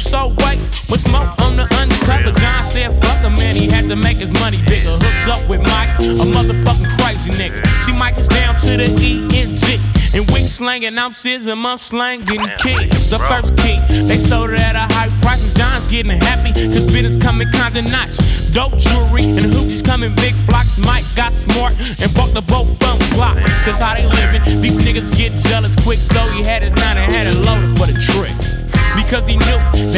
So wait, with smoke on the undercover, John said fuck him, man, he had to make his money bigger. Hooks up with Mike, a motherfucking crazy nigga. See, Mike is down to the E-N-G. And we slanging ounces and I'm slanging kids. The first key, they sold it at a high price, and John's getting happy, cause business coming kinda nice. Dope jewelry and hoochies coming big flocks. Mike got smart and bought the both from blocks. Cause how they living, these niggas get jealous quick, so he had his 9 and had it loaded for the tricks. Because he knew that